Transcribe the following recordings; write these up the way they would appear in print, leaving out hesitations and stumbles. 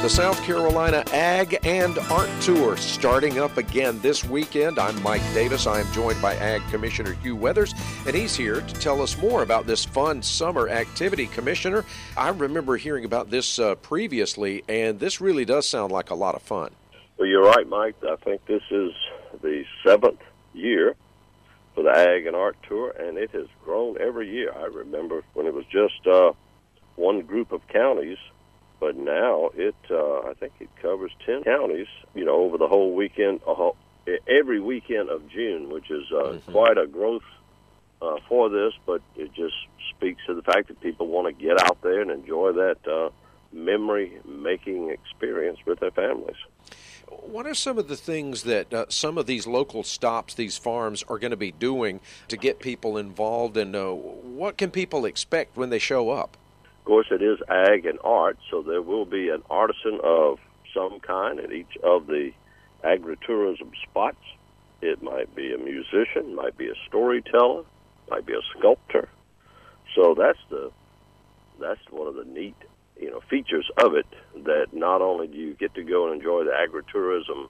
The South Carolina Ag and Art Tour starting up again this weekend. I'm Mike Davis. I'm joined by Ag Commissioner Hugh Weathers, and he's here to tell us more about this fun summer activity. Commissioner, I remember hearing about this previously, and this really does sound like a lot of fun. Well, you're right, Mike. I think this is the 7th year for the Ag and Art Tour, and it has grown every year. I remember when it was just one group of counties, but now I think it covers 10 counties, over the whole weekend, every weekend of June, which is quite a growth for this, but it just speaks to the fact that people want to get out there and enjoy that memory-making experience with their families. What are some of the things that some of these local stops, these farms, are going to be doing to get people involved, and what can people expect when they show up? Of course, it is ag and art, so there will be an artisan of some kind at each of the agritourism spots. It might be a musician, might be a storyteller, might be a sculptor. So that's one of the neat features of it, that not only do you get to go and enjoy the agritourism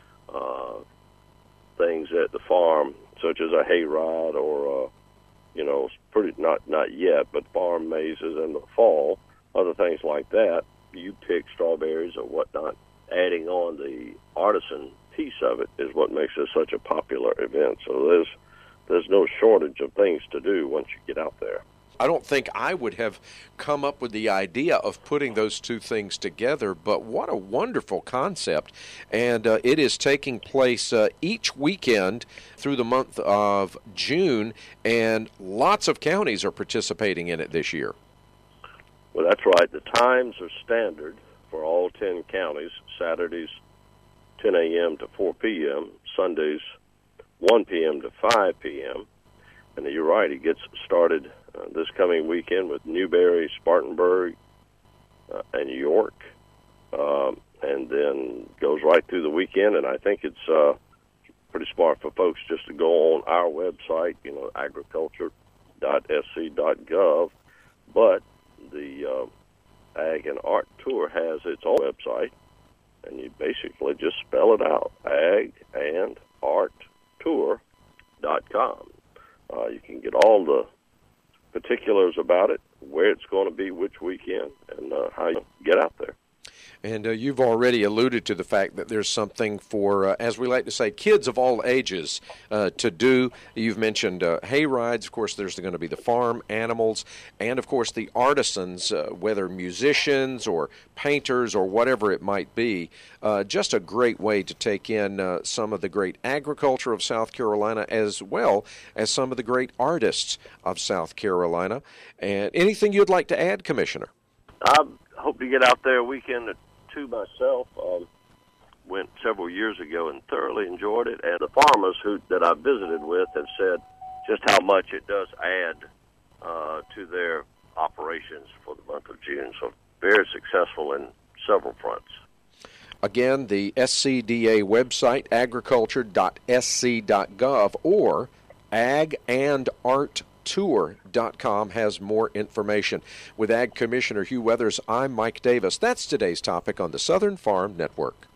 things at the farm, such as a hayride or not yet, but farm mazes in the fall, other things like that. You pick strawberries or whatnot. Adding on the artisan piece of it is what makes it such a popular event. So there's no shortage of things to do once you get out there. I don't think I would have come up with the idea of putting those two things together, but what a wonderful concept. And it is taking place each weekend through the month of June, and lots of counties are participating in it this year. Well, that's right. The times are standard for all 10 counties. Saturdays, 10 a.m. to 4 p.m., Sundays, 1 p.m. to 5 p.m., and you're right, it gets started this coming weekend with Newberry, Spartanburg, and York, and then goes right through the weekend. And I think it's pretty smart for folks just to go on our website, agriculture.sc.gov. But the Ag and Art Tour has its own website, and you basically just spell it out, agandarttour.com. You can get all the particulars about it, where it's going to be, which weekend, and how you get out there. And you've already alluded to the fact that there's something for, as we like to say, kids of all ages to do. You've mentioned hay rides. Of course, there's going to be the farm animals, and, of course, the artisans, whether musicians or painters or whatever it might be. Just a great way to take in some of the great agriculture of South Carolina, as well as some of the great artists of South Carolina. And anything you'd like to add, Commissioner? I hope to get out there a weekend or two myself. Went several years ago and thoroughly enjoyed it. And the farmers that I visited with have said just how much it does add to their operations for the month of June. So very successful in several fronts. Again, the SCDA website, agriculture.sc.gov, or agandarttour.com has more information. With Ag Commissioner Hugh Weathers, I'm Mike Davis. That's today's topic on the Southern Farm Network.